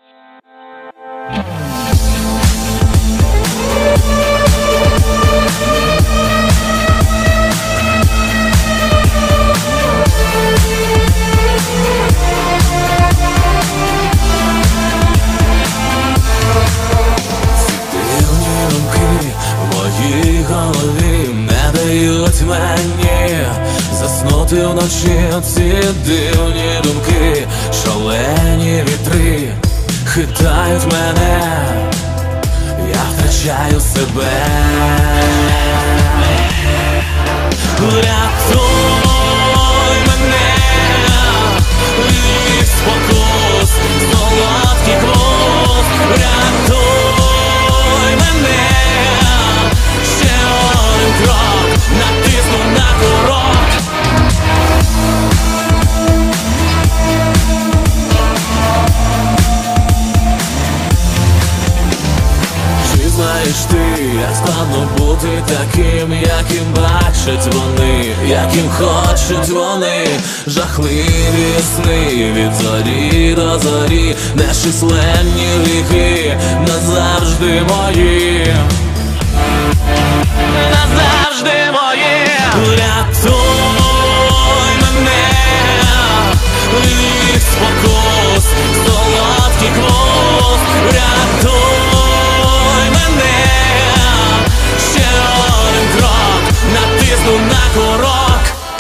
Мені заснути вночі ці дивні думки, шалені вітри хитають мене, я втрачаю себе. Врятуй мене від спокус, солодкий хвост. Врятуй мене, ще один крок, натисну на курок. Чи знаєш ти, як складно бути таким, яким бачать вони, яким хочуть вони? Жахливі сни від зорі до зорі, нечисленні гріхи назавжди мої, назавжди мої. Врятуй мене від спокус, солодкий хвост. Врятуй мене, ще один крок, натисну на курок.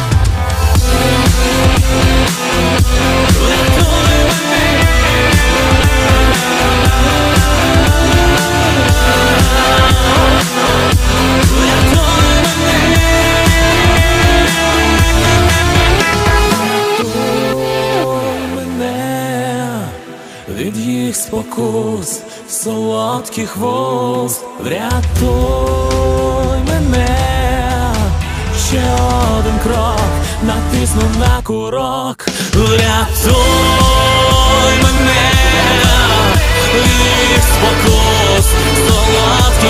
Врятуй мене. Від їх спокус, солодкий хвост. Врятуй мене, ще один крок, натисну на курок. Врятуй мене від спокус, солодкий